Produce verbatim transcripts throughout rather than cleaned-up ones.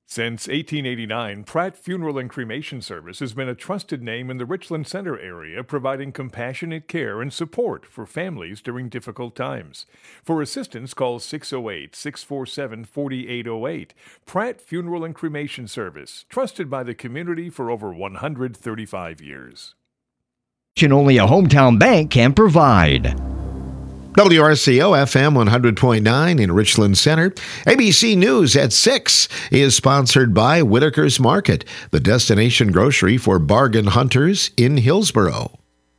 Since eighteen eighty-nine, Pratt Funeral and Cremation Service has been a trusted name in the Richland Center area, providing compassionate care and support for families during difficult times. For assistance, call six oh eight, six four seven, four eight oh eight. Pratt Funeral and Cremation Service, trusted by the community for over one hundred thirty-five years. Only a hometown bank can provide. W R C O F M one hundred point nine in Richland Center. A B C News at six is sponsored by Whitaker's Market, the destination grocery for bargain hunters in Hillsboro.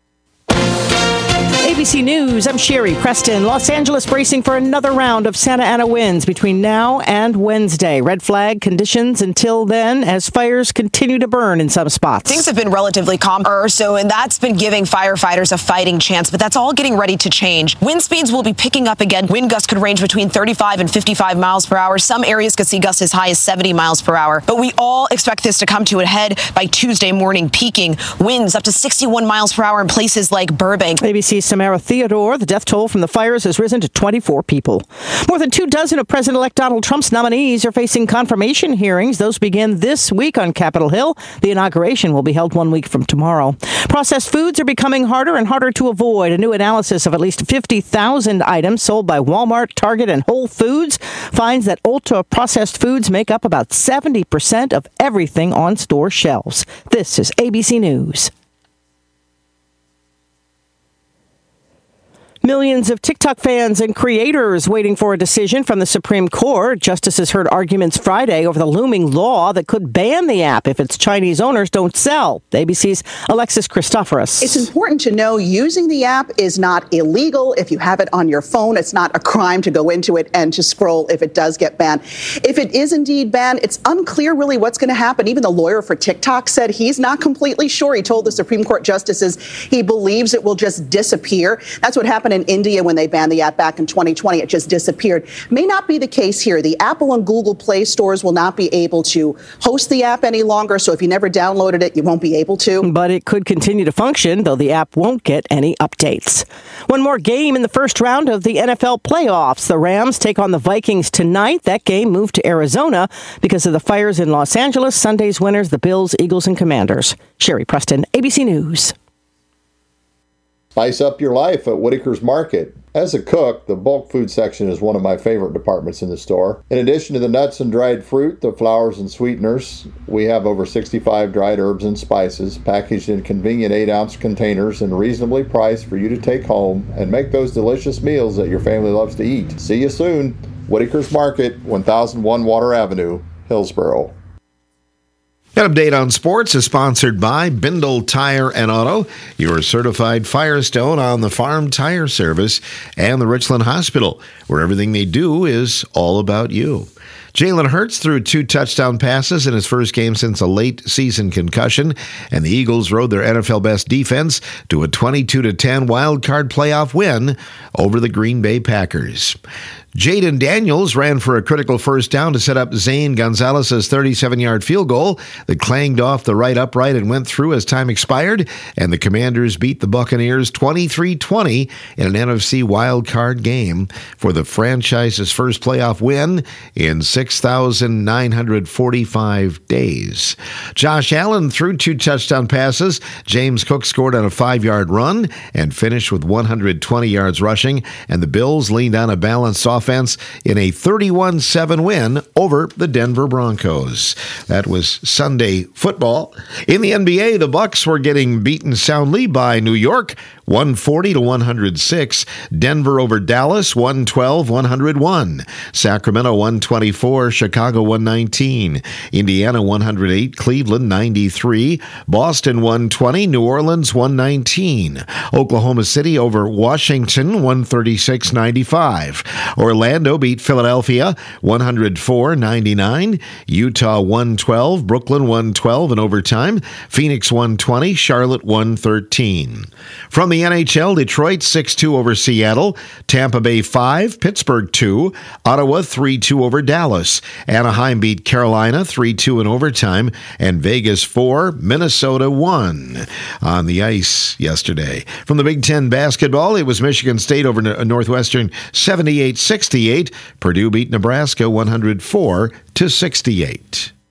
A B C News, I'm Sherry Preston. Los Angeles bracing for another round of Santa Ana winds between now and Wednesday. Red flag conditions until then as fires continue to burn in some spots. Things have been relatively calmer, so and that's been giving firefighters a fighting chance, but that's all getting ready to change. Wind speeds will be picking up again. Wind gusts could range between thirty-five and fifty-five miles per hour. Some areas could see gusts as high as seventy miles per hour, but we all expect this to come to a head by Tuesday morning, peaking winds up to sixty-one miles per hour in places like Burbank. A B C's Samara Theodore, the death toll from the fires has risen to twenty-four people. More than two dozen of President-elect Donald Trump's nominees are facing confirmation hearings. Those begin this week on Capitol Hill. The inauguration will be held one week from tomorrow. Processed foods are becoming harder and harder to avoid. A new analysis of at least fifty thousand items sold by Walmart, Target, and Whole Foods finds that ultra-processed foods make up about seventy percent of everything on store shelves. This is A B C News. Millions of TikTok fans and creators waiting for a decision from the Supreme Court. Justices heard arguments Friday over the looming law that could ban the app if its Chinese owners don't sell. A B C's Alexis Christoforous. It's important to know using the app is not illegal. If you have it on your phone, it's not a crime to go into it and to scroll if it does get banned. If it is indeed banned, it's unclear really what's going to happen. Even the lawyer for TikTok said he's not completely sure. He told the Supreme Court justices he believes it will just disappear. That's what happened in India when they banned the app back in twenty twenty. It just disappeared. May not be the case here. The Apple and Google Play stores will not be able to host the app any longer, so if you never downloaded it, you won't be able to. But it could continue to function, though the app won't get any updates. One more game in the first round of the N F L playoffs. The Rams take on the Vikings tonight. That game moved to Arizona because of the fires in Los Angeles. Sunday's winners, the Bills, Eagles, and Commanders. Sherry Preston, A B C News. Spice up your life at Whitaker's Market. As a cook, the bulk food section is one of my favorite departments in the store. In addition to the nuts and dried fruit, the flours and sweeteners, we have over sixty-five dried herbs and spices packaged in convenient eight ounce containers and reasonably priced for you to take home and make those delicious meals that your family loves to eat. See you soon. Whitaker's Market, one thousand one Water Avenue, Hillsboro. An update on sports is sponsored by Bindle Tire and Auto, your certified Firestone on the Farm Tire Service, and the Richland Hospital, where everything they do is all about you. Jalen Hurts threw two touchdown passes in his first game since a late-season concussion, and the Eagles rode their N F L best defense to a twenty-two to ten wild-card playoff win over the Green Bay Packers. Jaden Daniels ran for a critical first down to set up Zane Gonzalez's thirty-seven-yard field goal that clanged off the right upright and went through as time expired, and the Commanders beat the Buccaneers twenty-three twenty in an N F C wildcard game for the franchise's first playoff win in six thousand nine hundred forty-five days. Josh Allen threw two touchdown passes. James Cook scored on a five-yard run and finished with one hundred twenty yards rushing, and the Bills leaned on a balanced offense offense in a thirty-one seven win over the Denver Broncos. That was Sunday football. In the N B A, the Bucks were getting beaten soundly by New York, one forty to one hundred six. Denver over Dallas, one twelve one hundred one. Sacramento one twenty-four, Chicago one nineteen. Indiana one hundred eight, Cleveland ninety-three. Boston one twenty, New Orleans one nineteen. Oklahoma City over Washington one thirty-six ninety-five. Orlando beat Philadelphia one oh four ninety-nine. Utah one twelve, Brooklyn one twelve in overtime. Phoenix one twenty, Charlotte one thirteen. From the N H L, Detroit six two over Seattle. Tampa Bay five, Pittsburgh two. Ottawa three two over Dallas. Anaheim beat Carolina three two in overtime. And Vegas four, Minnesota one on the ice yesterday. From the Big Ten basketball, it was Michigan State over Northwestern seventy-eight sixty-eight. Purdue beat Nebraska one oh four to sixty-eight.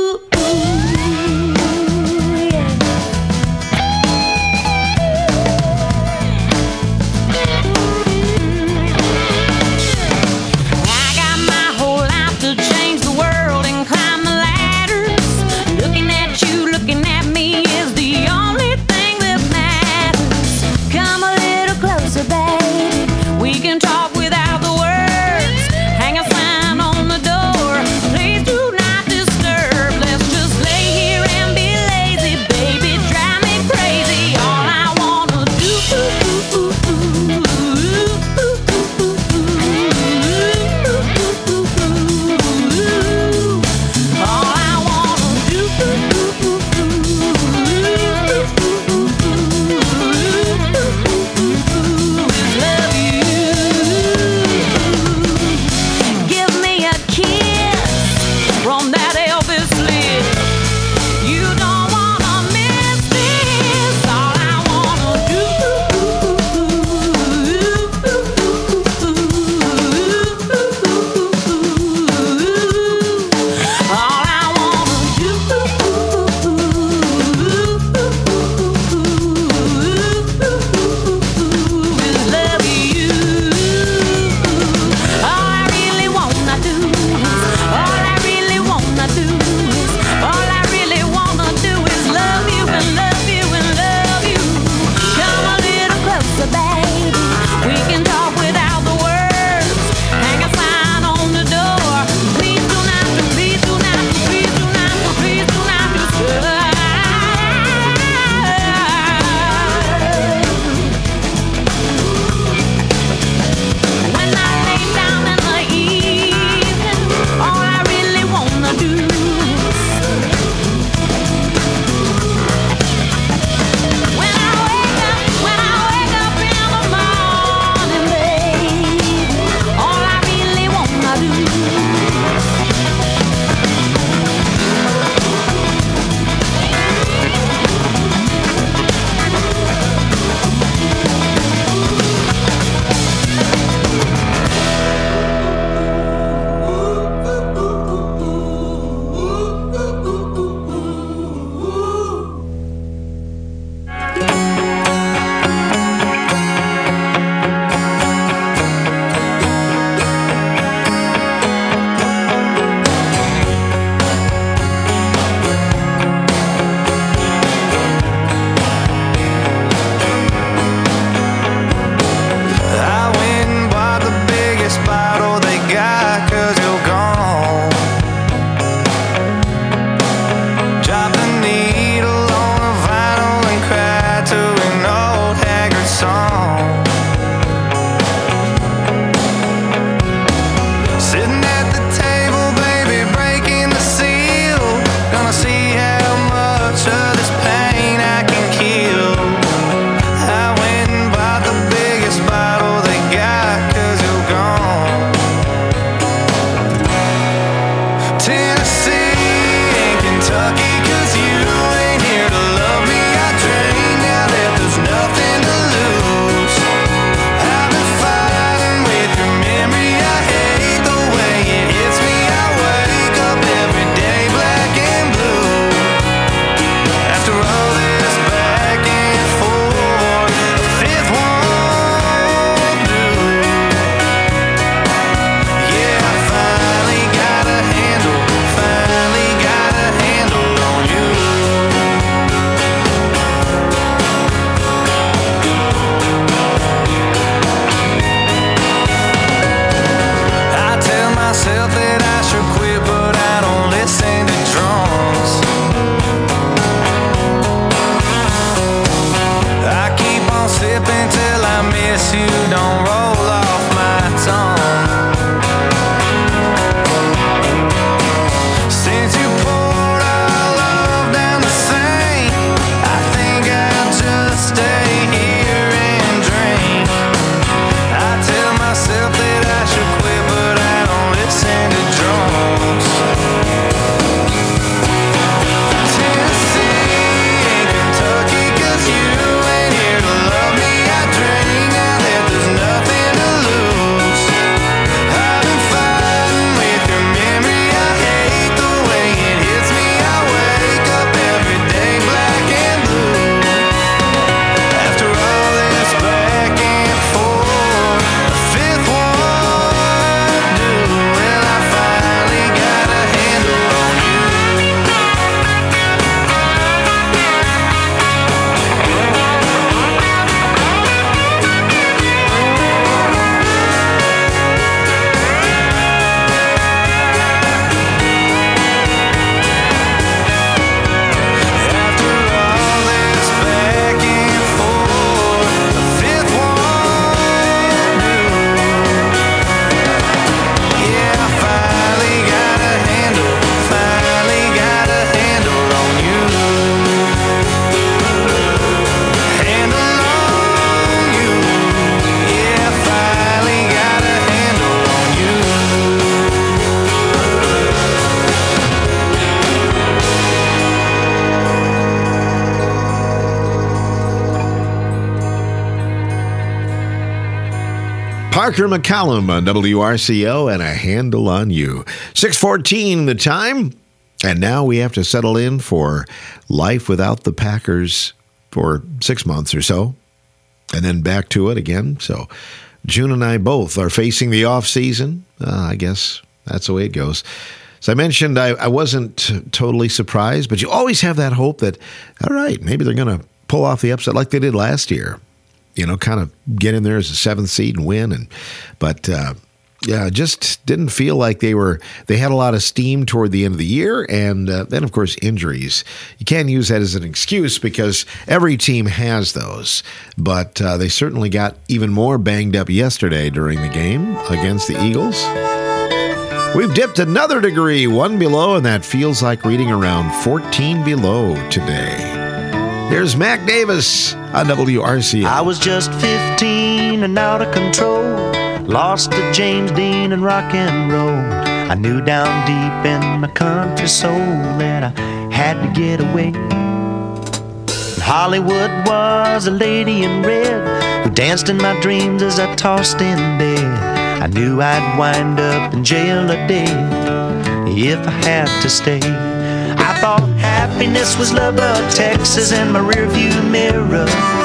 Parker McCallum on W R C O and A Handle on You. six fourteen the time, and now we have to settle in for life without the Packers for six months or so, and then back to it again. So June and I both are facing the off season. Uh, I guess that's the way it goes. As I mentioned, I, I wasn't totally surprised, but you always have that hope that, all right, maybe they're going to pull off the upset like they did last year. You know, kind of get in there as a seventh seed and win. And but uh, yeah, just didn't feel like they were. They had a lot of steam toward the end of the year, and uh, then of course injuries. You can't use that as an excuse because every team has those. But uh, they certainly got even more banged up yesterday during the game against the Eagles. We've dipped another degree, one below, and that feels like reading around fourteen below today. Here's Mac Davis on W R C O. I was just fifteen and out of control, lost to James Dean and rock and roll. I knew down deep in my country soul that I had to get away. Hollywood was a lady in red who danced in my dreams as I tossed in bed. I knew I'd wind up in jail a day if I had to stay. I thought happiness was Lubbock, Texas, in my rearview mirror.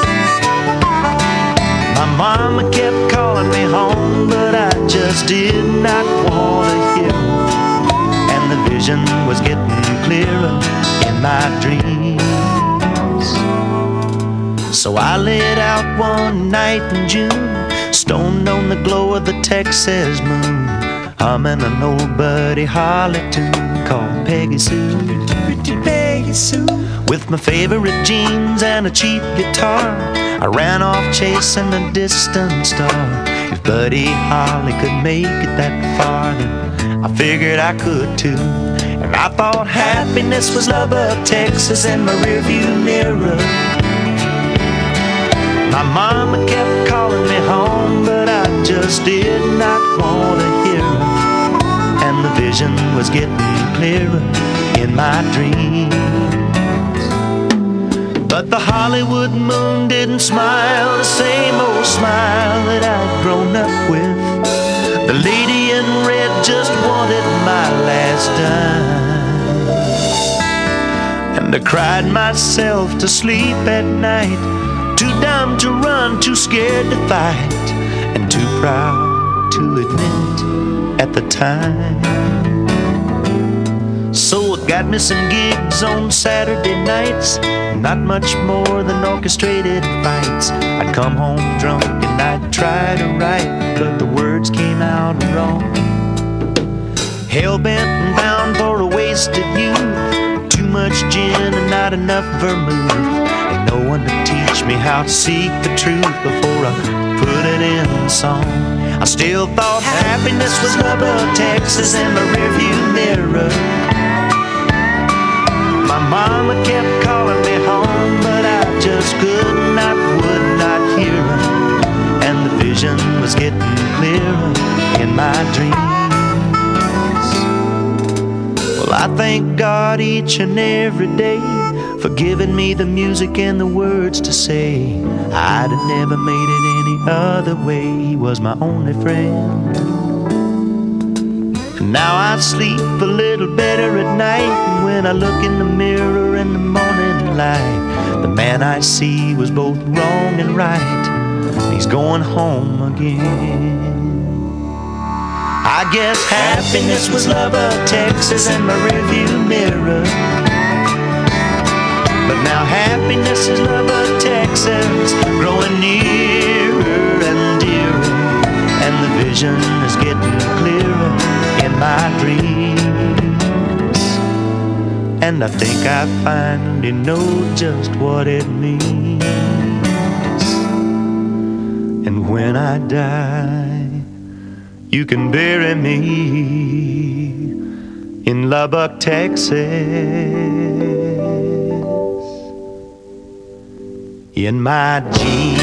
My mama kept calling me home, but I just did not want to hear her. And the vision was getting clearer in my dreams. So I lit out one night in June, stoned on the glow of the Texas moon, humming an old Buddy Holly tune called Peggy Sue. Pretty Peggy Sue. With my favorite jeans and a cheap guitar, I ran off chasing a distant star. If Buddy Holly could make it that far, then I figured I could too. And I thought happiness was Lubbock, Texas, in my rearview mirror. My mama kept calling me home, but I just did not want to hear her. And the vision was getting clearer in my dreams. But the Hollywood moon didn't smile the same old smile that I'd grown up with. The lady in red just wanted my last dime. And I cried myself to sleep at night, too dumb to run, too scared to fight, and too proud to admit at the time. So I got me some gigs on Saturday nights, not much more than orchestrated fights. I'd come home drunk and I'd try to write, but the words came out wrong. Hell-bent and bound for a wasted youth, too much gin and not enough vermouth. Ain't no one to teach me how to seek the truth before I put it in song. I still thought happiness was Lubbock, Texas, in my rearview mirror. My mama kept calling me home, but I just could not, would not hear her. And the vision was getting clearer in my dreams. Well, I thank God each and every day for giving me the music and the words to say. I'd have never made it any other way. He was my only friend. And now I sleep a little better at night. And when I look in the mirror in the morning light, the man I see was both wrong and right. He's going home again. I guess happiness was Lubbock, Texas, in my rearview mirror. But now happiness is Lubbock, Texas, growing nearer and dearer, and the vision is getting clearer in my dreams. And I think I finally know just what it means. And when I die, you can bury me in Lubbock, Texas, in my jeans.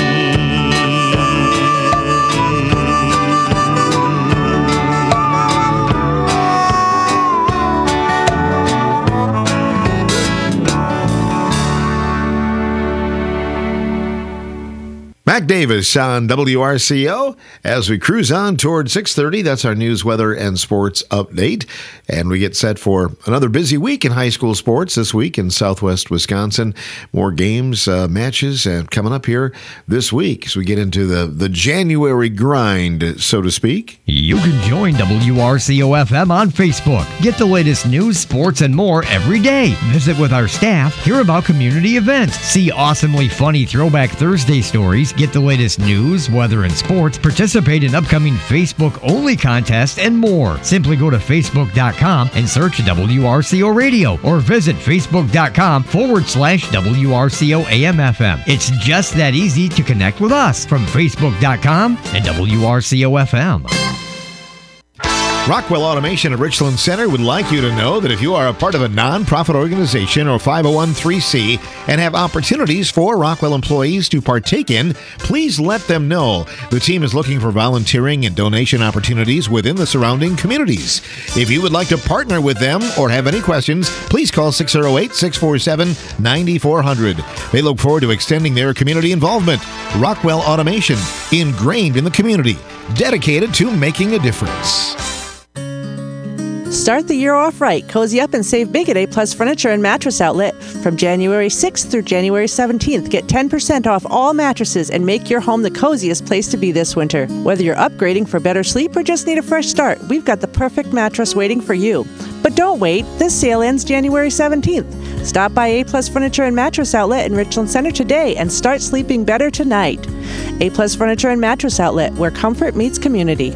Mac Davis on W R C O as we cruise on toward six thirty. That's our news, weather, and sports update. And we get set for another busy week in high school sports this week in southwest Wisconsin. More games, uh, matches, and coming up here this week as we get into the, the January grind, so to speak. You can join W R C O F M on Facebook. Get the latest news, sports, and more every day. Visit with our staff, hear about community events, see awesomely funny Throwback Thursday stories, get the latest news, weather, and sports, participate in upcoming Facebook-only contests, and more. Simply go to facebook dot com and search W R C O Radio or visit facebook.com forward slash WRCO AM FM. It's just that easy to connect with us from facebook dot com and W R C O F M. Rockwell Automation at Richland Center would like you to know that if you are a part of a nonprofit organization or five oh one c and have opportunities for Rockwell employees to partake in, please let them know. The team is looking for volunteering and donation opportunities within the surrounding communities. If you would like to partner with them or have any questions, please call six oh eight, six four seven, nine four hundred. They look forward to extending their community involvement. Rockwell Automation, ingrained in the community, dedicated to making a difference. Start the year off right. Cozy up and save big at A-Plus Furniture and Mattress Outlet. From January sixth through January seventeenth, get ten percent off all mattresses and make your home the coziest place to be this winter. Whether you're upgrading for better sleep or just need a fresh start, we've got the perfect mattress waiting for you. But don't wait. This sale ends January seventeenth. Stop by A-Plus Furniture and Mattress Outlet in Richland Center today and start sleeping better tonight. A-Plus Furniture and Mattress Outlet, where comfort meets community.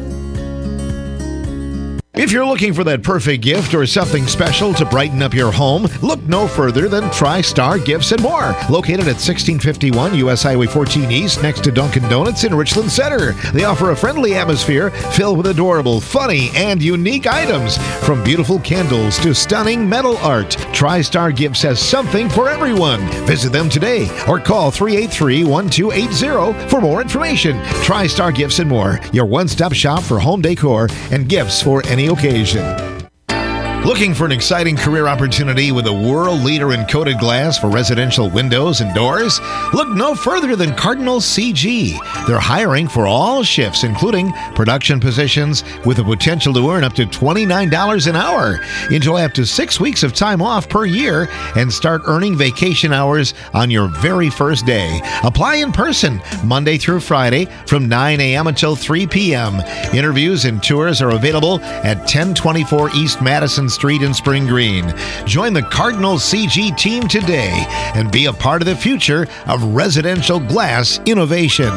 If you're looking for that perfect gift or something special to brighten up your home, look no further than TriStar Gifts and More. Located at sixteen fifty-one U S Highway fourteen East next to Dunkin' Donuts in Richland Center. They offer a friendly atmosphere filled with adorable, funny, and unique items. From beautiful candles to stunning metal art, TriStar Gifts has something for everyone. Visit them today or call three eight three, one two eight zero for more information. TriStar Gifts and More, your one-stop shop for home decor and gifts for any occasion. Looking for an exciting career opportunity with a world leader in coated glass for residential windows and doors? Look no further than Cardinal C G. They're hiring for all shifts, including production positions, with the potential to earn up to twenty-nine dollars an hour. Enjoy up to six weeks of time off per year and start earning vacation hours on your very first day. Apply in person Monday through Friday from nine a.m. until three p.m. Interviews and tours are available at ten twenty-four East Madison Street in Spring Green. Join the Cardinal C G team today and be a part of the future of residential glass innovation.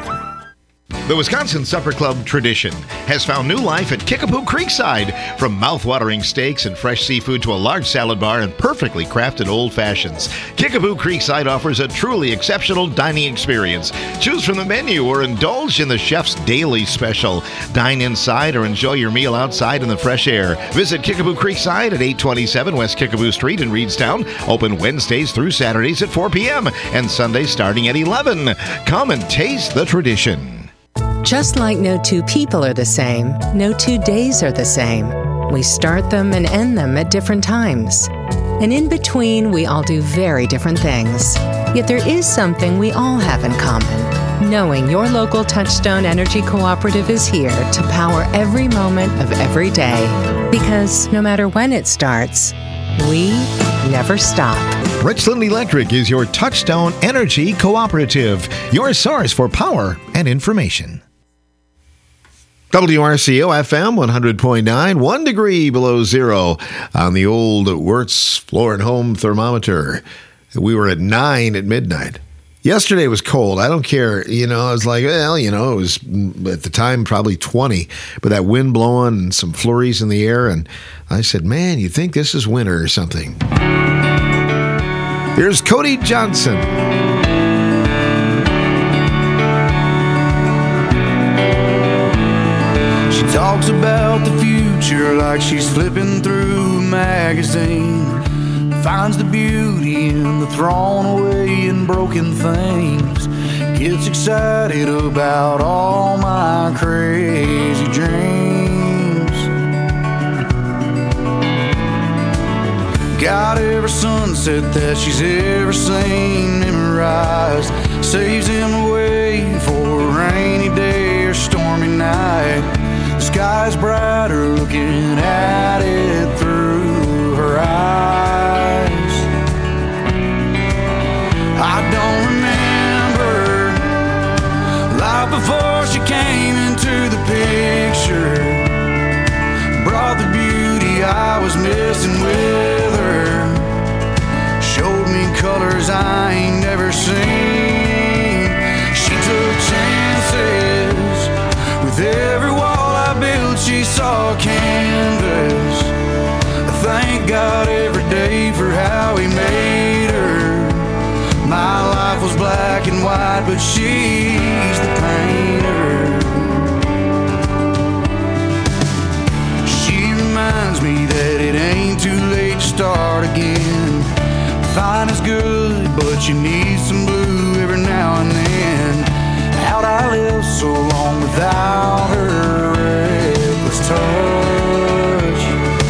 The Wisconsin Supper Club tradition has found new life at Kickapoo Creekside. From mouth-watering steaks and fresh seafood to a large salad bar and perfectly crafted old fashions, Kickapoo Creekside offers a truly exceptional dining experience. Choose from the menu or indulge in the chef's daily special. Dine inside or enjoy your meal outside in the fresh air. Visit Kickapoo Creekside at eight twenty-seven West Kickapoo Street in Reedstown. Open Wednesdays through Saturdays at four p.m. and Sundays starting at eleven. Come and taste the tradition. Just like no two people are the same, no two days are the same. We start them and end them at different times. And in between, we all do very different things. Yet there is something we all have in common. Knowing your local Touchstone Energy Cooperative is here to power every moment of every day. Because no matter when it starts, we never stop. Richland Electric is your Touchstone Energy Cooperative, your source for power and information. W R C O F M one hundred point nine, one degree below zero on the old Wirtz floor and home thermometer. We were at nine at midnight. Yesterday was cold. I don't care. You know, I was like, well, you know, it was at the time probably twenty, but that wind blowing and some flurries in the air. And I said, man, you think this is winter or something. Here's Cody Johnson. Talks about the future like she's flipping through a magazine. Finds the beauty in the thrown away and broken things. Gets excited about all my crazy dreams. Got every sunset that she's ever seen memorized. saves him away for a rainy day or stormy night. The sky's brighter looking at it through her eyes. I don't remember life before she came into the picture. Brought the beauty I was missing with her. Showed me colors I ain't never seen. She took chances. With every wall I built, she saw canvas. I thank God every day for how he made her. My life was black and white, but she's the painter. She reminds me that it ain't too late to start again. Fine is good, but you need some blue every now and then. How'd I live so long without her reckless touch?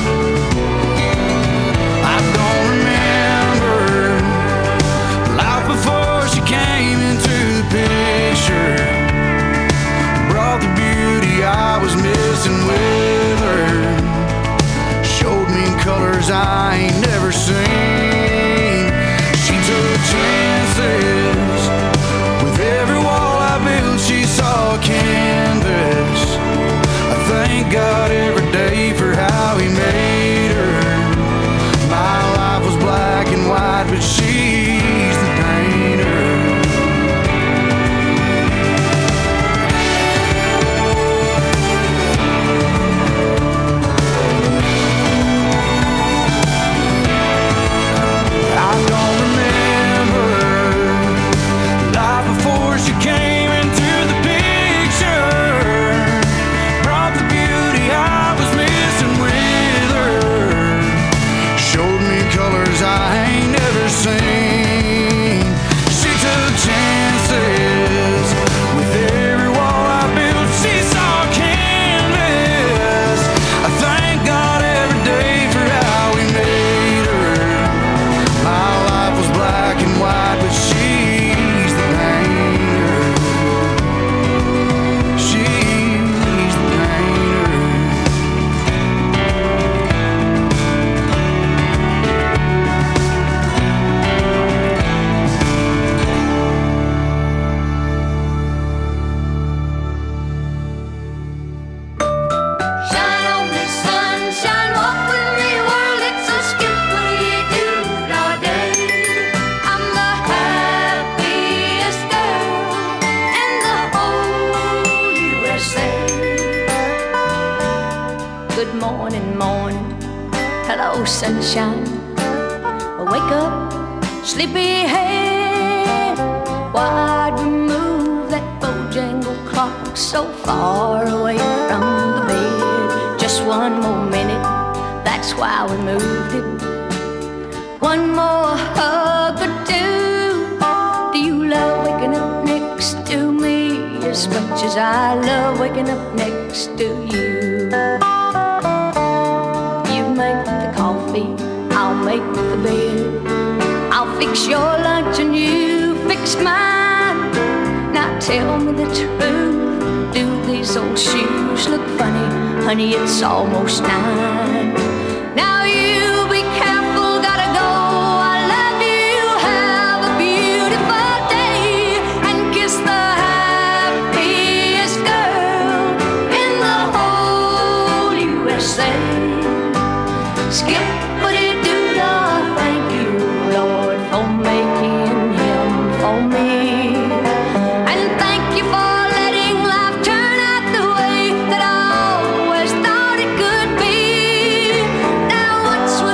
I don't remember life before she came into the picture. Brought the beauty I was missing with her. Showed me colors I ain't never seen. She took chances. With every wall I built, she saw canvas. I thank God every day for how he made her. My life was black and white, but she's the painter. Sunshine, wake up, sleepyhead. Why'd we move that Bojangle clock so far away from the bed? Just one more minute, that's why we moved it. One more hug or two. Do you love waking up next to me as much as I love waking up next to you? I'll make the bed. I'll fix your lunch and you fix mine. Now tell me the truth. Do these old shoes look funny? Honey, it's almost nine. Now you be careful, gotta go. I love you, have a beautiful day. And kiss the happiest girl in the whole U S A. Skip what's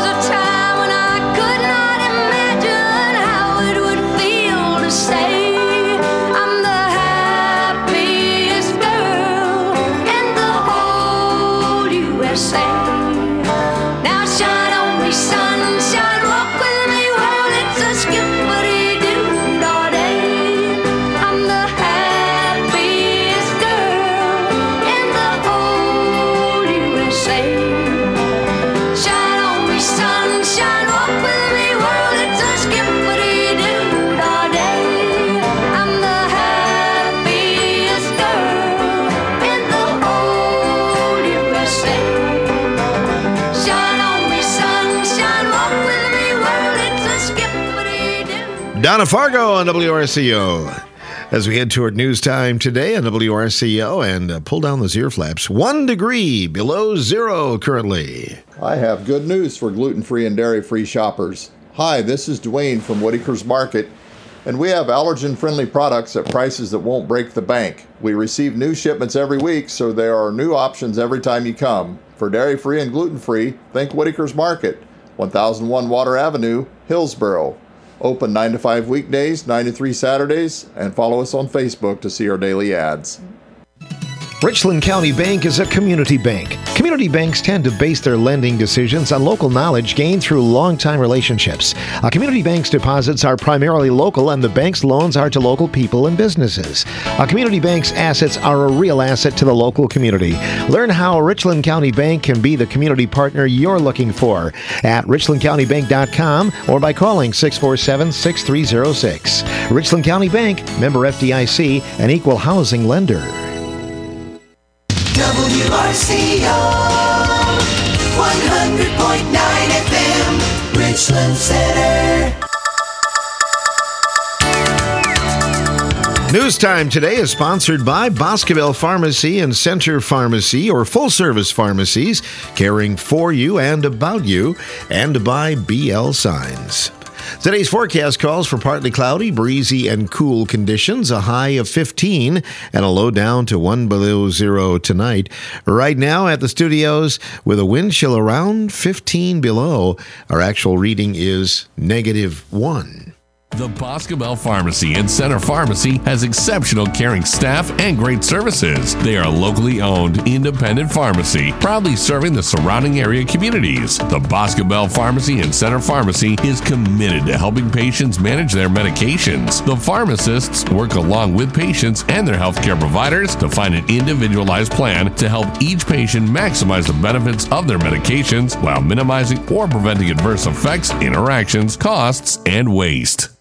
Down to Fargo on W R C O. As we head toward news time today on W R C O and uh, pull down those ear flaps. One degree below zero currently. I have good news for gluten-free and dairy-free shoppers. Hi, this is Dwayne from Whitaker's Market, and we have allergen-friendly products at prices that won't break the bank. We receive new shipments every week, so there are new options every time you come. For dairy-free and gluten-free, think Whitaker's Market, one thousand one Water Avenue, Hillsboro. Open nine to five weekdays, nine to three Saturdays, and follow us on Facebook to see our daily ads. Richland County Bank is a community bank. Community banks tend to base their lending decisions on local knowledge gained through long-time relationships. A community bank's deposits are primarily local, and the bank's loans are to local people and businesses. A community bank's assets are a real asset to the local community. Learn how Richland County Bank can be the community partner you're looking for at richland county bank dot com or by calling six four seven, six three zero six. Richland County Bank, member F D I C, an equal housing lender. W R C O, one hundred point nine F M, Richland Center. News Time today is sponsored by Boscobel Pharmacy and Center Pharmacy, or full-service pharmacies, caring for you and about you, and by B L Signs. Today's forecast calls for partly cloudy, breezy, and cool conditions, a high of fifteen and a low down to one below zero tonight. Right now at the studios, with a wind chill around fifteen below, our actual reading is negative one. The Boscobel Pharmacy and Center Pharmacy has exceptional caring staff and great services. They are a locally owned, independent pharmacy, proudly serving the surrounding area communities. The Boscobel Pharmacy and Center Pharmacy is committed to helping patients manage their medications. The pharmacists work along with patients and their healthcare providers to find an individualized plan to help each patient maximize the benefits of their medications while minimizing or preventing adverse effects, interactions, costs, and waste.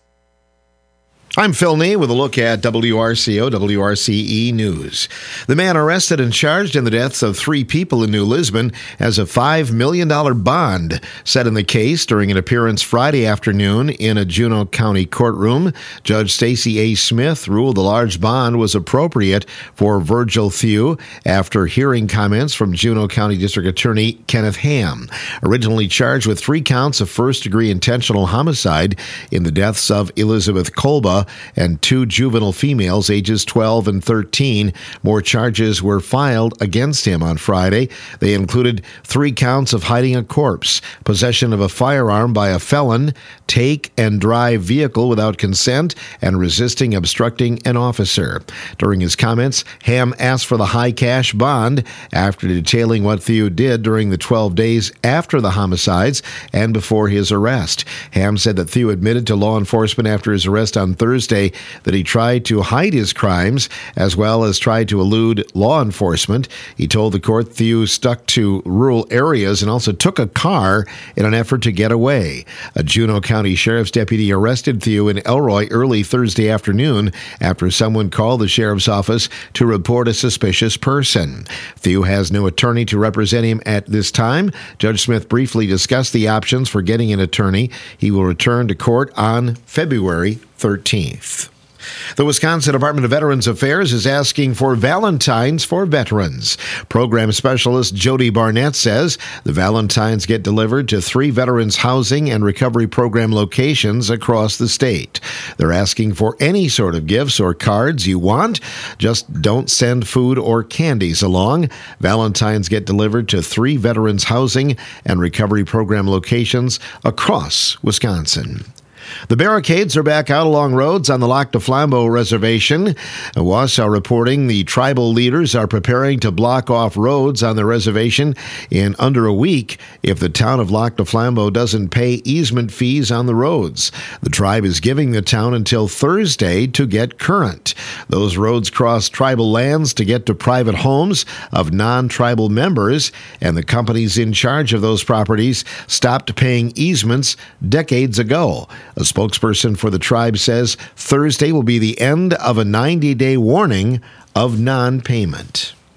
I'm Phil Nee with a look at W R C O, W R C E News. The man arrested and charged in the deaths of three people in New Lisbon has a five million dollars bond set in the case during an appearance Friday afternoon in a Juneau County courtroom. Judge Stacey A. Smith ruled the large bond was appropriate for Virgil Thew after hearing comments from Juneau County District Attorney Kenneth Ham. Originally charged with three counts of first-degree intentional homicide in the deaths of Elizabeth Kolba and two juvenile females ages twelve and thirteen. More charges were filed against him on Friday. They included three counts of hiding a corpse, possession of a firearm by a felon, take and drive vehicle without consent, and resisting obstructing an officer. During his comments, Ham asked for the high cash bond after detailing what Thew did during the twelve days after the homicides and before his arrest. Ham said that Thew admitted to law enforcement after his arrest on Thursday that he tried to hide his crimes as well as tried to elude law enforcement. He told the court Thew stuck to rural areas and also took a car in an effort to get away. A Juneau County Sheriff's deputy arrested Thew in Elroy early Thursday afternoon after someone called the sheriff's office to report a suspicious person. Thew has no attorney to represent him at this time. Judge Smith briefly discussed the options for getting an attorney. He will return to court on February thirteenth. The Wisconsin Department of Veterans Affairs is asking for Valentines for veterans. Program specialist Jody Barnett says the Valentines get delivered to three Veterans Housing and Recovery Program locations across the state. They're asking for any sort of gifts or cards you want. Just don't send food or candies along. Valentines get delivered to three Veterans Housing and Recovery Program locations across Wisconsin. The barricades are back out along roads on the Lac du Flambeau Reservation. Wausau reporting the tribal leaders are preparing to block off roads on the reservation in under a week if the town of Lac du Flambeau doesn't pay easement fees on the roads. The tribe is giving the town until Thursday to get current. Those roads cross tribal lands to get to private homes of non-tribal members, and the companies in charge of those properties stopped paying easements decades ago. A spokesperson for the tribe says Thursday will be the end of a ninety-day warning of non-payment.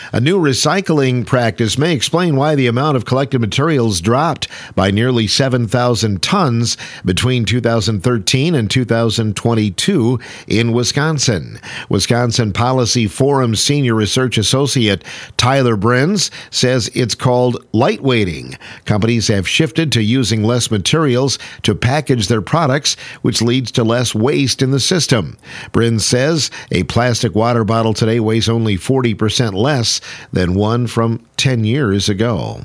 A new recycling practice may explain why the amount of collected materials dropped by nearly seven thousand tons between two thousand thirteen and two thousand twenty-two in Wisconsin. Wisconsin Policy Forum Senior Research Associate Tyler Brenz says it's called lightweighting. Companies have shifted to using less materials to package their products, which leads to less waste in the system. Brenz says a plastic water bottle today weighs only forty percent less than one from ten years ago.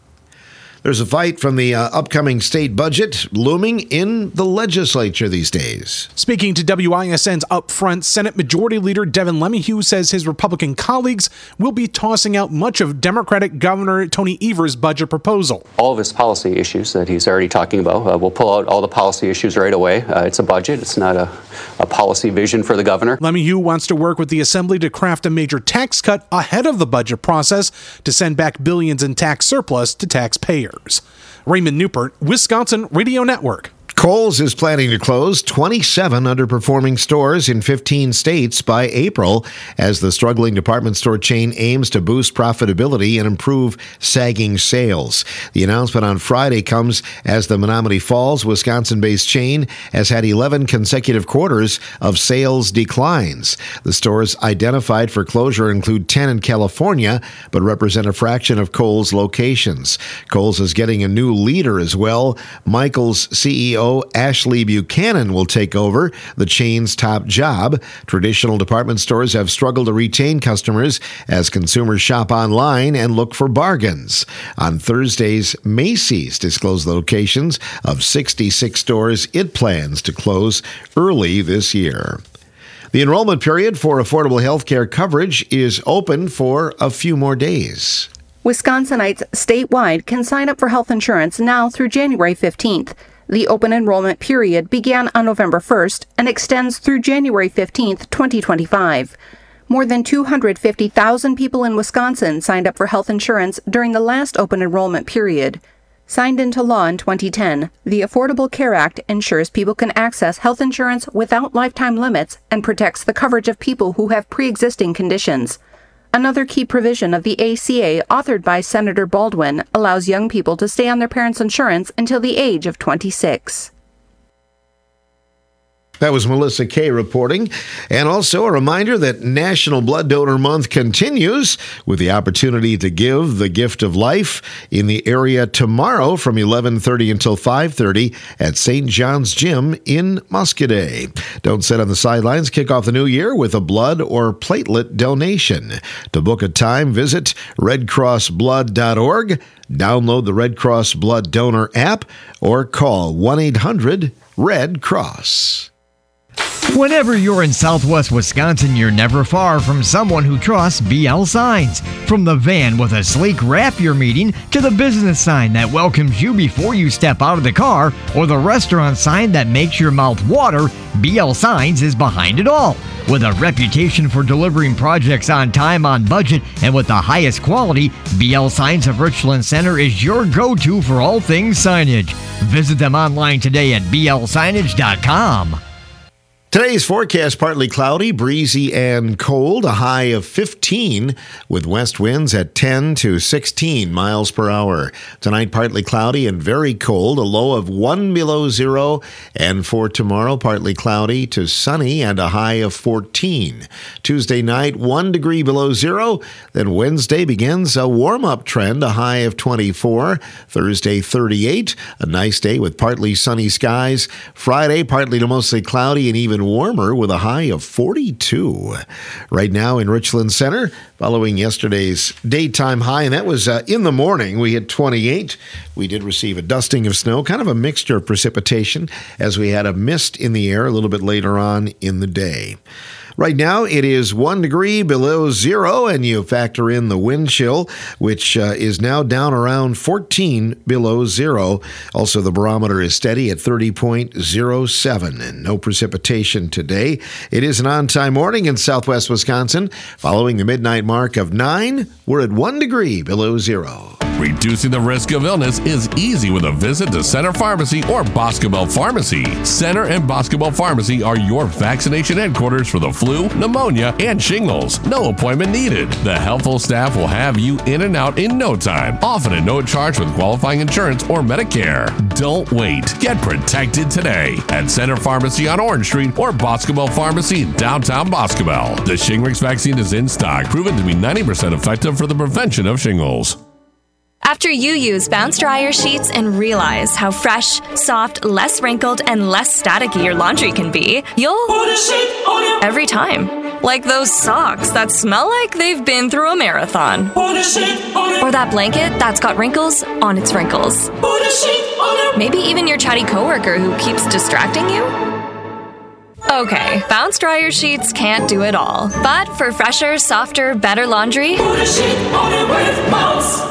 There's a fight from the uh, upcoming state budget looming in the legislature these days. Speaking to W I S N's Upfront, Senate Majority Leader Devin LeMahieu says his Republican colleagues will be tossing out much of Democratic Governor Tony Evers' budget proposal. All of his policy issues that he's already talking about, uh, we'll pull out all the policy issues right away. Uh, it's a budget. It's not a, a policy vision for the governor. LeMahieu wants to work with the Assembly to craft a major tax cut ahead of the budget process to send back billions in tax surplus to taxpayers. Raymond Newport, Wisconsin Radio Network. Kohl's is planning to close twenty-seven underperforming stores in fifteen states by April as the struggling department store chain aims to boost profitability and improve sagging sales. The announcement on Friday comes as the Menomonee Falls, Wisconsin-based chain has had eleven consecutive quarters of sales declines. The stores identified for closure include ten in California, but represent a fraction of Kohl's locations. Kohl's is getting a new leader as well. Michael's C E O Ashley Buchanan will take over the chain's top job. Traditional department stores have struggled to retain customers as consumers shop online and look for bargains. On Thursdays, Macy's disclosed the locations of sixty-six stores it plans to close early this year. The enrollment period for affordable health care coverage is open for a few more days. Wisconsinites statewide can sign up for health insurance now through January fifteenth. The open enrollment period began on November first and extends through January fifteenth, twenty twenty-five. More than two hundred fifty thousand people in Wisconsin signed up for health insurance during the last open enrollment period. Signed into law in twenty ten, the Affordable Care Act ensures people can access health insurance without lifetime limits and protects the coverage of people who have pre-existing conditions. Another key provision of the A C A, authored by Senator Baldwin, allows young people to stay on their parents' insurance until the age of twenty-six. That was Melissa Kay reporting. And also a reminder that National Blood Donor Month continues with the opportunity to give the gift of life in the area tomorrow from eleven thirty until five thirty at Saint John's Gym in Muscadet. Don't sit on the sidelines. Kick off the new year with a blood or platelet donation. To book a time, visit red cross blood dot org, download the Red Cross Blood Donor app, or call one eight hundred red cross. Whenever you're in Southwest Wisconsin, you're never far from someone who trusts B L Signs. From the van with a sleek wrap you're meeting to the business sign that welcomes you before you step out of the car or the restaurant sign that makes your mouth water, B L Signs is behind it all. With a reputation for delivering projects on time, on budget, and with the highest quality, B L Signs of Richland Center is your go-to for all things signage. Visit them online today at b l signage dot com. Today's forecast, partly cloudy, breezy, and cold, a high of fifteen, with west winds at ten to sixteen miles per hour. Tonight, partly cloudy and very cold, a low of one below zero. And for tomorrow, partly cloudy to sunny and a high of fourteen. Tuesday night, one degree below zero. Then Wednesday begins a warm-up trend, a high of twenty-four. Thursday, thirty-eight, a nice day with partly sunny skies. Friday, partly to mostly cloudy and even warmer with a high of forty-two. Right now in Richland Center, following yesterday's daytime high, and that was uh, in the morning. We hit twenty-eight. We did receive a dusting of snow, kind of a mixture of precipitation, as we had a mist in the air a little bit later on in the day. Right now, it is one degree below zero, and you factor in the wind chill, which uh, is now down around fourteen below zero. Also, the barometer is steady at thirty point zero seven, and no precipitation today. It is an on-time morning in southwest Wisconsin. Following the midnight mark of nine, we're at one degree below zero. Reducing the risk of illness is easy with a visit to Center Pharmacy or Boscobel Pharmacy. Center and Boscobel Pharmacy are your vaccination headquarters for the flu, pneumonia, and shingles. No appointment needed. The helpful staff will have you in and out in no time, often at no charge with qualifying insurance or Medicare. Don't wait. Get protected today at Center Pharmacy on Orange Street or Boscobel Pharmacy in downtown Boscobel. The Shingrix vaccine is in stock, proven to be ninety percent effective for the prevention of shingles. After you use Bounce Dryer Sheets and realize how fresh, soft, less wrinkled, and less staticky your laundry can be, you'll put a sheet on it every time. Like those socks that smell like they've been through a marathon. Put a sheet on it. Or that blanket that's got wrinkles on its wrinkles. Put a sheet on it. Maybe even your chatty coworker who keeps distracting you. Okay, Bounce Dryer Sheets can't do it all. But for fresher, softer, better laundry, put a sheet on it with Bounce.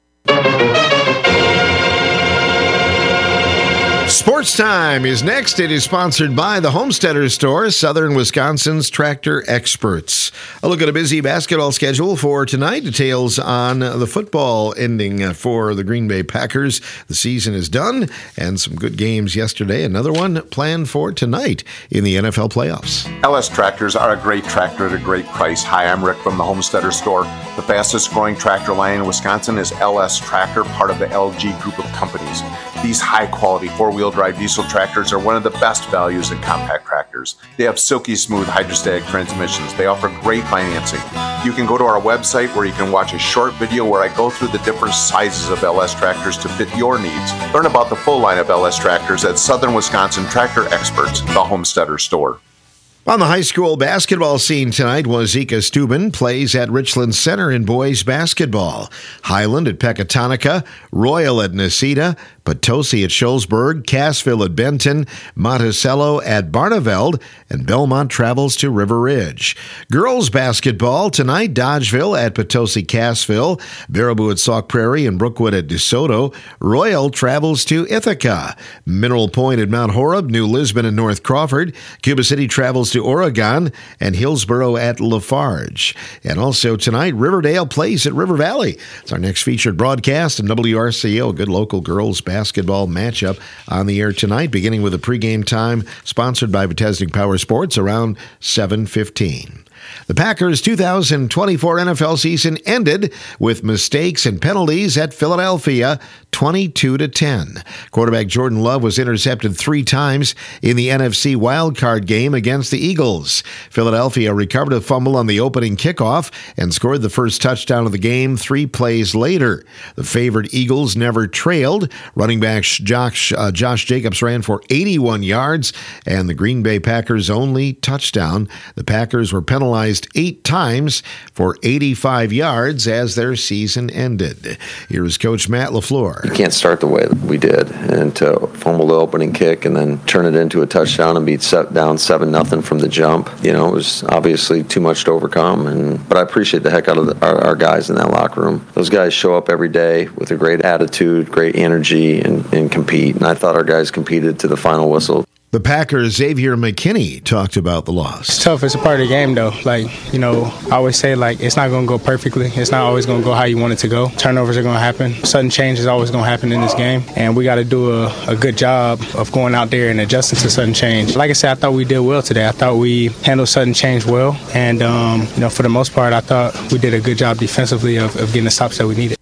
Sports Time is next. It is sponsored by the Homesteader Store, Southern Wisconsin's tractor experts. A look at a busy basketball schedule for tonight. Details on the football ending for the Green Bay Packers. The season is done, and some good games yesterday. Another one planned for tonight in the N F L playoffs. L S tractors are a great tractor at a great price. Hi, I'm Rick from the Homesteader Store. The fastest growing tractor line in Wisconsin is L S Tractor, part of the L G group of companies. These high-quality four-wheel drive diesel tractors are one of the best values in compact tractors. They have silky smooth hydrostatic transmissions. They offer great financing. You can go to our website where you can watch a short video where I go through the different sizes of L S tractors to fit your needs. Learn about the full line of L S tractors at Southern Wisconsin Tractor Experts, the Homesteader Store. On the high school basketball scene tonight, Wazika Steuben plays at Richland Center in boys basketball. Highland at Pecatonica, Royal at Necedah, Potosi at Shullsburg, Cassville at Benton, Monticello at Barneveld, and Belmont travels to River Ridge. Girls basketball tonight, Dodgeville at Potosi Cassville, Baraboo at Sauk Prairie, and Brookwood at DeSoto. Royal travels to Ithaca. Mineral Point at Mount Horeb, New Lisbon and North Crawford. Cuba City travels to Oregon, and Hillsboro at Lafarge. And also tonight, Riverdale plays at River Valley. It's our next featured broadcast, and W R C O, a good local girls basketball matchup on the air tonight, beginning with a pregame time sponsored by Bethesda Power Sports around seven fifteen. The Packers' two thousand twenty-four N F L season ended with mistakes and penalties at Philadelphia, twenty-two to ten. Quarterback Jordan Love was intercepted three times in the N F C wildcard game against the Eagles. Philadelphia recovered a fumble on the opening kickoff and scored the first touchdown of the game three plays later. The favored Eagles never trailed. Running back Josh, uh, Josh Jacobs ran for eighty-one yards, and the Green Bay Packers' only touchdown. The Packers were penalized eight times for eighty-five yards as their season ended. Here's Coach Matt LaFleur. You can't start the way that we did, and to fumble the opening kick and then turn it into a touchdown and be set down seven nothing from the jump. You know, it was obviously too much to overcome, and but I appreciate the heck out of the, our, our guys in that locker room. Those guys show up every day with a great attitude, great energy, and, and compete, and I thought our guys competed to the final whistle. The Packers' Xavier McKinney talked about the loss. It's tough. It's a part of the game, though. Like, you know, I always say, like, it's not going to go perfectly. It's not always going to go how you want it to go. Turnovers are going to happen. Sudden change is always going to happen in this game. And we got to do a, a good job of going out there and adjusting to sudden change. Like I said, I thought we did well today. I thought we handled sudden change well. And, um, you know, for the most part, I thought we did a good job defensively of, of getting the stops that we needed.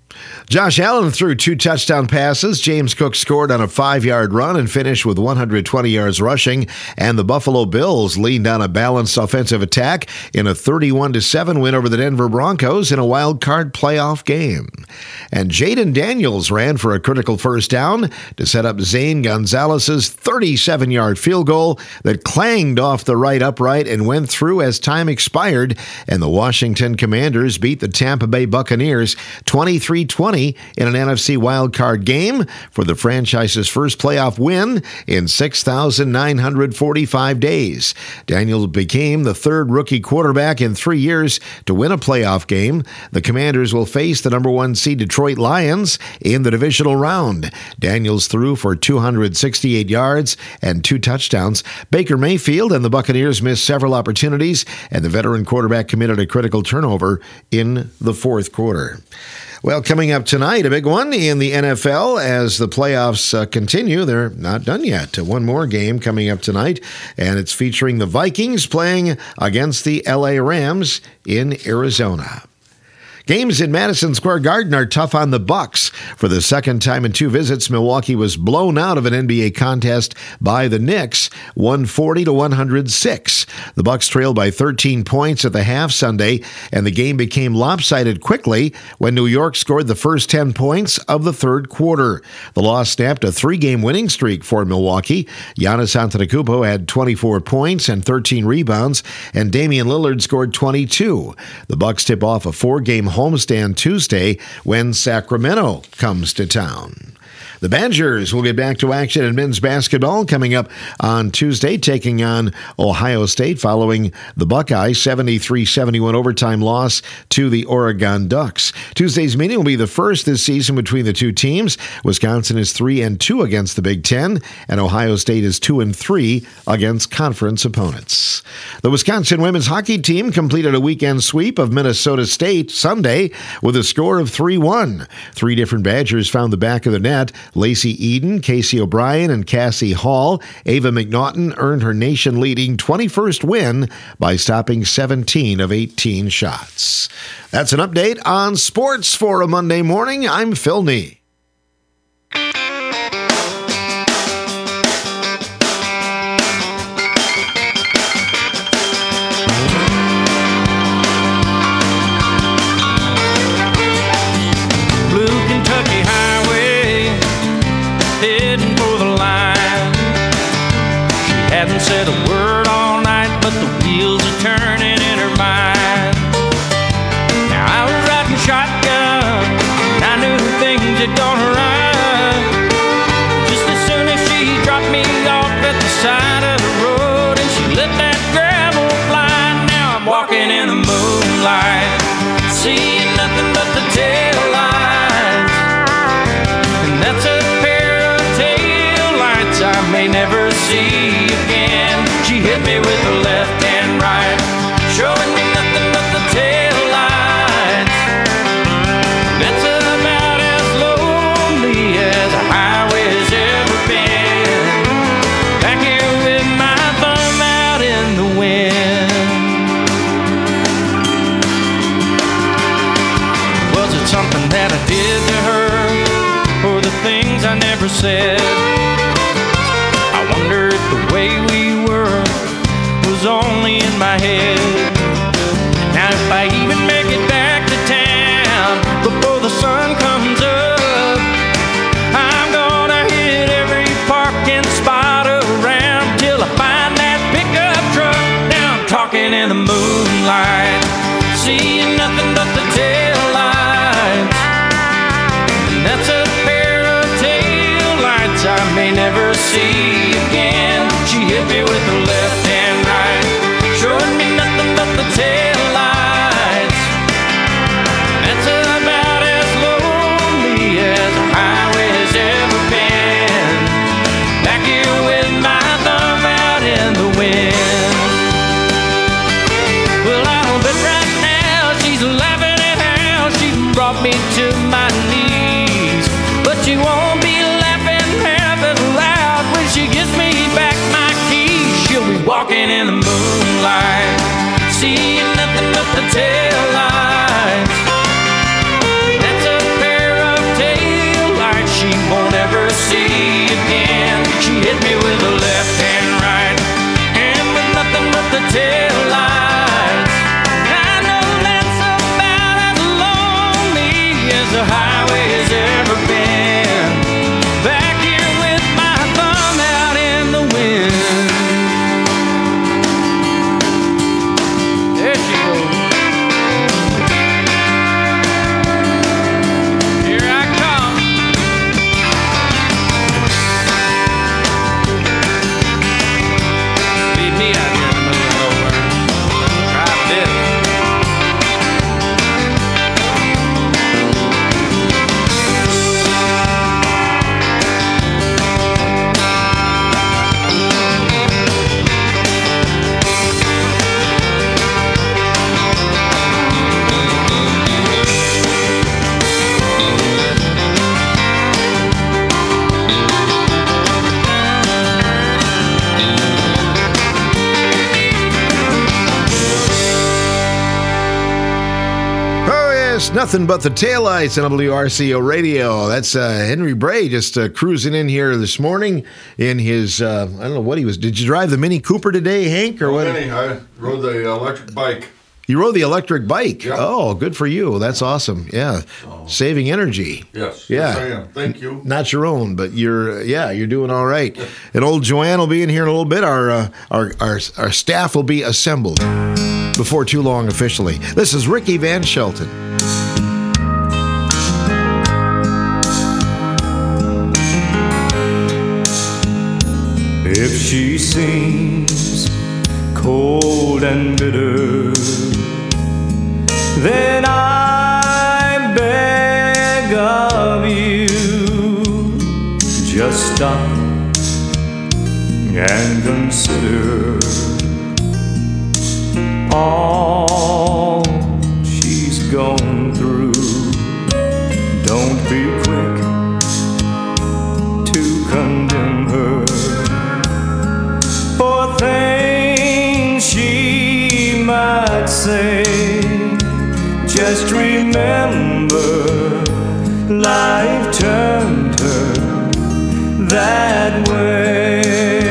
Josh Allen threw two touchdown passes. James Cook scored on a five-yard run and finished with one hundred twenty yards rushing. And the Buffalo Bills leaned on a balanced offensive attack in a thirty-one to seven win over the Denver Broncos in a wild card playoff game. And Jaden Daniels ran for a critical first down to set up Zane Gonzalez's thirty-seven-yard field goal that clanged off the right upright and went through as time expired. And the Washington Commanders beat the Tampa Bay Buccaneers twenty-three twenty in an N F C wildcard game for the franchise's first playoff win in six thousand nine hundred forty-five days. Daniels became the third rookie quarterback in three years to win a playoff game. The Commanders will face the number one seed Detroit Lions in the divisional round. Daniels threw for two hundred sixty-eight yards and two touchdowns. Baker Mayfield and the Buccaneers missed several opportunities, and the veteran quarterback committed a critical turnover in the fourth quarter. Well, coming up tonight, a big one in the N F L as the playoffs uh, continue. They're not done yet. One more game coming up tonight, and it's featuring the Vikings playing against the L A Rams in Arizona. Games in Madison Square Garden are tough on the Bucks. For the second time in two visits, Milwaukee was blown out of an N B A contest by the Knicks, one forty to one oh six. The Bucks trailed by thirteen points at the half Sunday, and the game became lopsided quickly when New York scored the first ten points of the third quarter. The loss snapped a three-game winning streak for Milwaukee. Giannis Antetokounmpo had twenty-four points and thirteen rebounds, and Damian Lillard scored twenty-two. The Bucks tip off a four-game homestand Tuesday when Sacramento comes to town. The Badgers will get back to action in men's basketball coming up on Tuesday, taking on Ohio State following the Buckeyes' seventy-three seventy-one overtime loss to the Oregon Ducks. Tuesday's meeting will be the first this season between the two teams. Wisconsin is three and two against the Big Ten, and Ohio State is two and three against conference opponents. The Wisconsin women's hockey team completed a weekend sweep of Minnesota State Sunday with a score of three one. Three different Badgers found the back of the net. Lacey Eden, Casey O'Brien, and Cassie Hall. Ava McNaughton earned her nation-leading twenty-first win by stopping seventeen of eighteen shots. That's an update on sports for a Monday morning. I'm Phil Nee. Said a word all night, but the wheels are turning in her mind. Now I was riding shotgun, and I knew things had gone right. Just as soon as she dropped me off at the side of the road, and she let that gravel fly. Now I'm walking in the moonlight, seeing nothing but the tail lights, and that's a pair of tail lights I may never see again. She hit me with her left and right, showing me nothing but the tail lights. That's about as lonely as a highway's ever been. Back here with my thumb out in the wind. Was it something that I did to her, or the things I never said? I wonder if the way we were was only in my head. Now if I even make it back to town before the sun comes up, I'm gonna hit every parking spot around till I find that pickup truck. Now I'm talking in the moonlight, seeing nothing but the tail lights, and that's a pair of tail lights I may never see again. She hit me with her left and right, showing me nothing but the tail lights. That's about as lonely as a highway has ever been. Back here with my thumb out in the wind. Well, I'll bet right now she's laughing at how she brought me to my knees, but she won't be laughing half as loud when she gives me back my keys. She'll be walking in the moonlight, seeing nothing but the tail lights. That's a pair of tail lights she won't ever see again. She hit me with her left and right, and with nothing but the tail lights. I know that's about as lonely as the highway has ever been. Back here with my thumb out in the wind. There she goes. Here I come. It's nothing but the taillights on W R C O Radio. That's uh, Henry Bray just uh, cruising in here this morning in his, uh, I don't know what he was. Did you drive the Mini Cooper today, Hank? Or no, what? Mini, I rode the electric bike. You rode the electric bike? Yep. Oh, good for you. That's awesome. Yeah. Oh. Saving energy. Yes. Yeah. Yes, I am. Thank you. Not your own, but you're, yeah, you're doing all right. And old Joanne will be in here in a little bit. Our, uh, our, our, our staff will be assembled before too long officially. This is Ricky Van Shelton. If she seems cold and bitter, then I beg of you, just stop and consider all she's gone through. Don't be quick to condemn her for things she might say. Just remember, life turned her that way.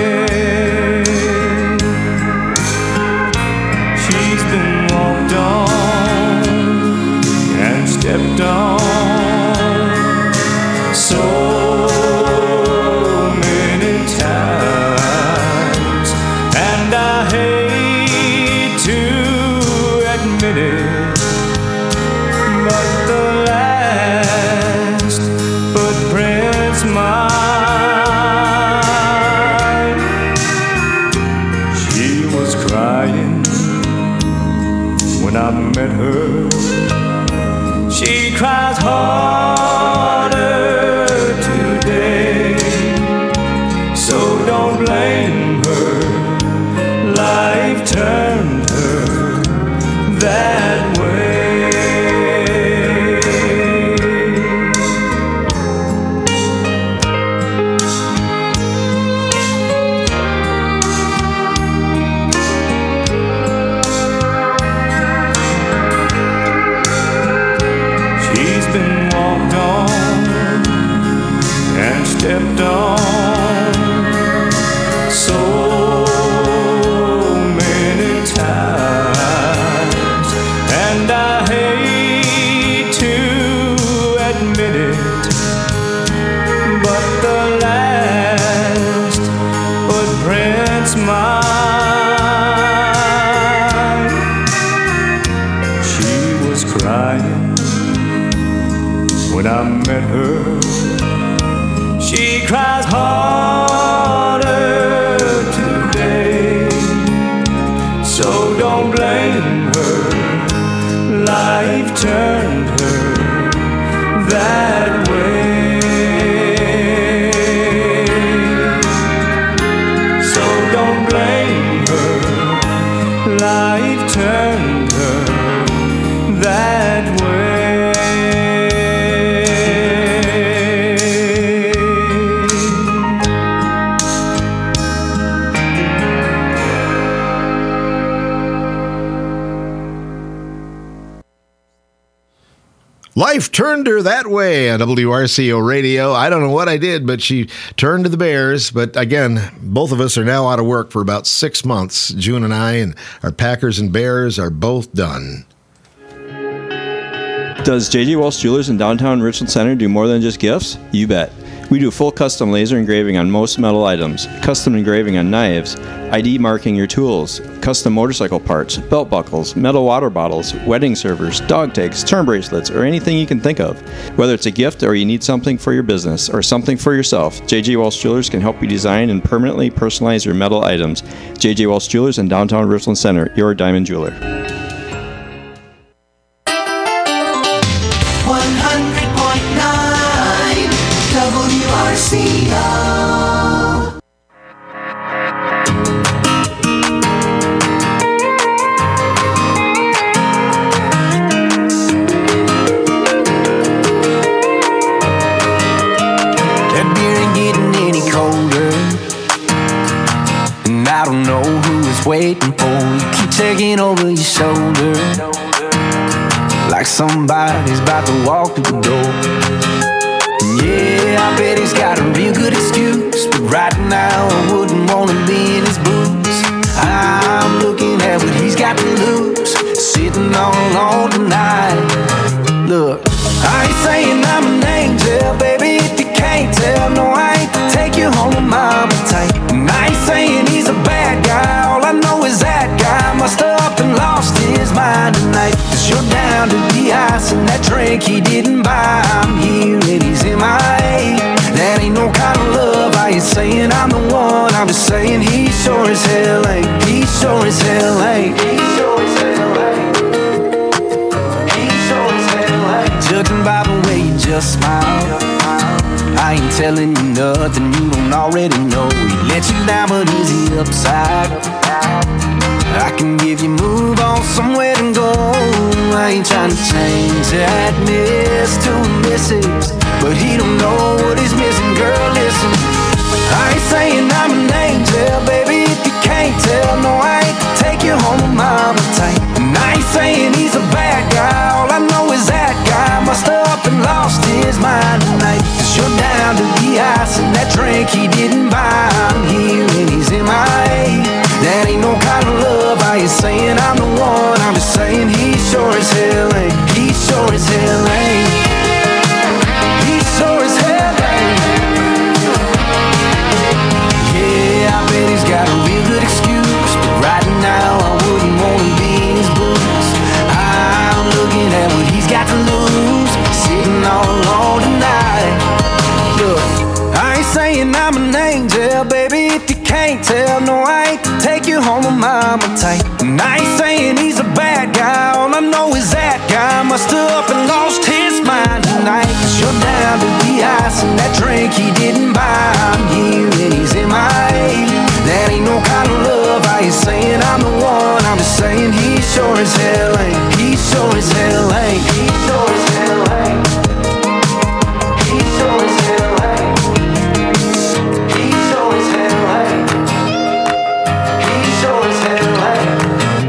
She's been walked on and stepped on so many times, and I hate to admit it, but the last footprints mine. She was crying when I met her. She cries harder today, so don't blame her. Life turned her that way. She's been walked on and stepped on so many times, and I hate to admit it, but the last footprints mine. She was crying when I met her. She cries harder today, so don't blame her. Life turned her that way. So don't blame her. Life turned her that way. Life turned her that way on W R C O Radio. I don't know what I did, but she turned to the Bears. But again, both of us are now out of work for about six months. June and I, and our Packers and Bears are both done. Does J J Walsh Jewelers in downtown Richland Center do more than just gifts? You bet. We do full custom laser engraving on most metal items, custom engraving on knives, I D marking your tools, custom motorcycle parts, belt buckles, metal water bottles, wedding servers, dog tags, term bracelets, or anything you can think of. Whether it's a gift or you need something for your business or something for yourself, J J Walsh Jewelers can help you design and permanently personalize your metal items. J J Walsh Jewelers in downtown Richland Center, your diamond jeweler. one hundred point nine W R C O. That beer ain't getting any colder, and I don't know who is waiting for you. Keep taking over your shoulder like somebody's about to walk through the door. Yeah, I bet he's got a real good excuse, but right now I wouldn't wanna be in his boots. I'm looking at what he's got to lose, sitting all alone tonight. Look, I ain't saying I'm an angel, baby, if you can't tell. No, I ain't to take you home with mama tight. And I ain't saying he's a bad guy, all I know is that guy must have up and lost his mind tonight. Cause you're down to the ice and that drink he didn't buy. I'm here and he's in my A. That ain't no kind of love, I ain't saying I'm the one, I'm just saying he sure as hell ain't. He sure as hell ain't. He sure as hell ain't. He sure as hell ain't. Judging by the way you just smile, I ain't telling you nothing you don't already know. He let you down, but is he upside? I can give you move on somewhere to go. I ain't trying to change that miss to a missus, but he don't know what he's missing. Girl, listen, I ain't saying I'm an angel, baby, if you can't tell. No, I ain't to take you home with mama tight. And I ain't saying he's a bad guy, all I know is that guy must have up and lost his mind tonight. Cause you're down to the ice and that drink he didn't buy. I'm here and he's in my A. That ain't no kind of love, I ain't saying I'm the one, I'm just saying he sure as hell ain't. He sure as hell ain't. He sure as hell ain't. Yeah, I bet he's got a real good excuse, but right now I wouldn't wanna be in his boots. I'm looking at what he's got to lose, sitting all alone tonight. Look, I ain't saying I'm an angel, baby, if you can't tell. No, I ain't to take you home with mama tight. And I ain't saying he's a bad guy, all I know is that guy must have up and lost his mind tonight. Cause you're down to the ice and that drink he didn't buy. I'm here and he's in my A. That ain't no kind of love, I ain't saying I'm the one, I'm just saying he sure as hell ain't. He sure as hell ain't. He sure as hell ain't. He sure as hell ain't. He sure as hell ain't. He sure as hell ain't.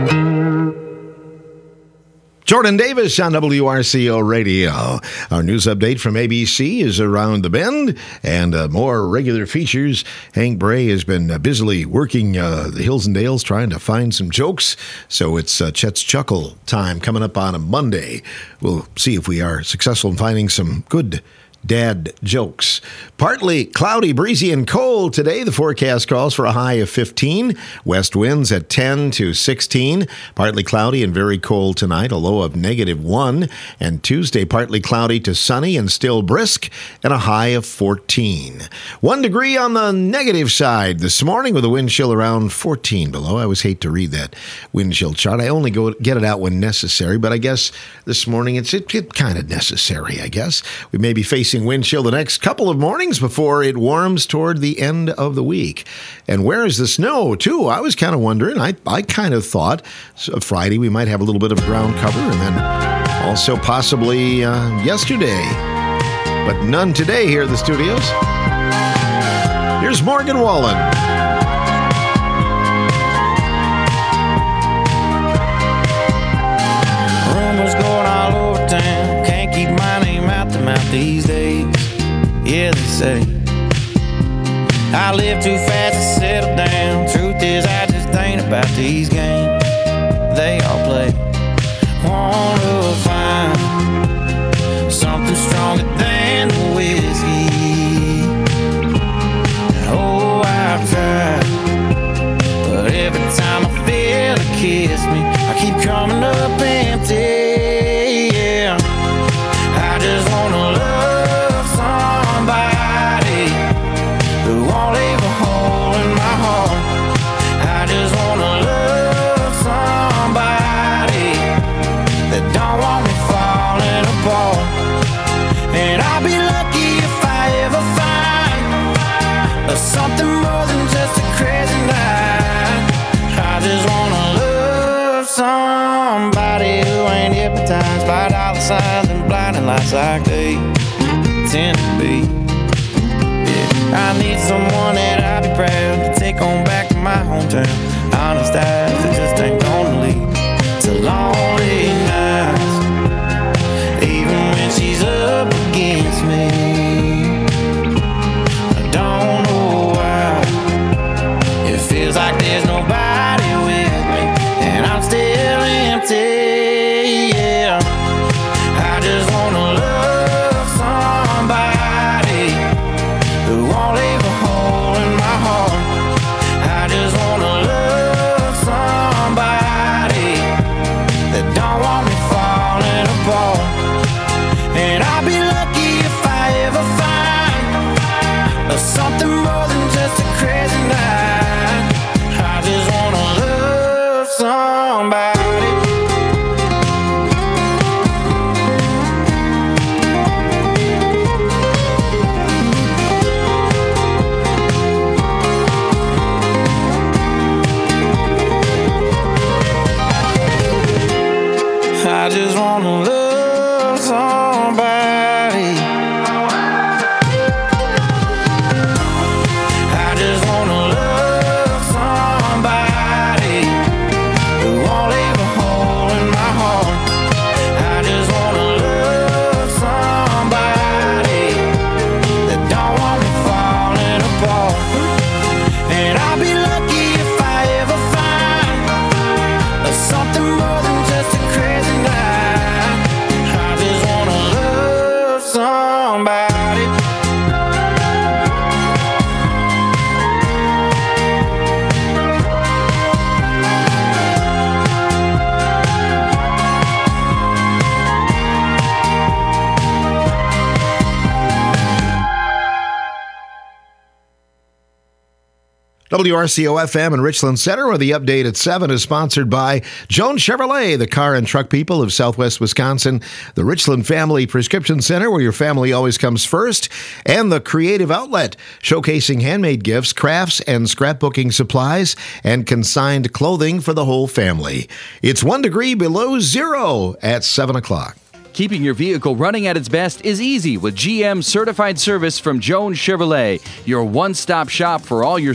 Jordan Davis on W R C O Radio. Our news update from A B C is Around the Bend, and uh, more regular features. Hank Bray has been uh, busily working uh, the hills and dales trying to find some jokes, so it's uh, Chet's Chuckle time coming up on a Monday. We'll see if we are successful in finding some good dad jokes. Partly cloudy, breezy, and cold today. The forecast calls for a high of fifteen. West winds at ten to sixteen. Partly cloudy and very cold tonight, a low of negative one. And Tuesday, partly cloudy to sunny and still brisk, and a high of fourteen. One degree on the negative side this morning with a wind chill around fourteen below. I always hate to read that wind chill chart. I only go get it out when necessary, but I guess this morning it's it, it kind of necessary, I guess. We may be facing wind chill the next couple of mornings before it warms toward the end of the week. And where is the snow, too? I was kind of wondering. I, I kind of thought so Friday we might have a little bit of ground cover, and then also possibly uh, yesterday. But none today here at the studios. Here's Morgan Wallen. Rumors going all over town. Can't keep my name out the mouth these days. Yeah, they say I live too fast to settle down. Truth is, I just ain't about these games they all play. Want to find something stronger than the whiskey. Oh, I've tried, but every time I feel it kiss me, I keep coming up empty. Yeah, I just wanna love somebody who won't leave a hole in my heart. I just wanna love somebody that don't want me falling apart. And I'll be lucky if I ever find something more than just a crazy night. I just wanna love somebody who ain't hypnotized by dollar signs and blinding lights like they tend to be. Yeah, I need someone that I'll be proud to take on back to my hometown. Honest eyes that just ain't gonna lead to lonely nights. on about it. W R C O F M in Richland Center, where the update at seven is sponsored by Jones Chevrolet, the car and truck people of Southwest Wisconsin, the Richland Family Prescription Center, where your family always comes first, and the Creative Outlet, showcasing handmade gifts, crafts, and scrapbooking supplies, and consigned clothing for the whole family. It's one degree below zero at seven o'clock. Keeping your vehicle running at its best is easy with G M Certified Service from Jones Chevrolet, your one-stop shop for all your